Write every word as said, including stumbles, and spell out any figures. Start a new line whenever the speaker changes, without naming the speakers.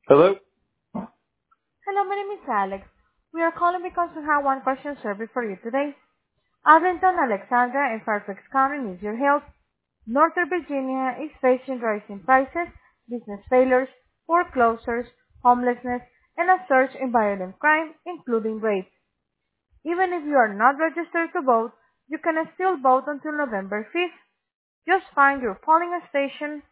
Hello?
Hello, my name is Alex. We are calling because we have one question survey for you today. Arlington, Alexandra, and Fairfax County needs your help. Northern Virginia is facing rising prices, business failures, foreclosures, homelessness, and a surge in violent crime, including rape. Even if you are not registered to vote, you can still vote until November fifth. Just find your polling station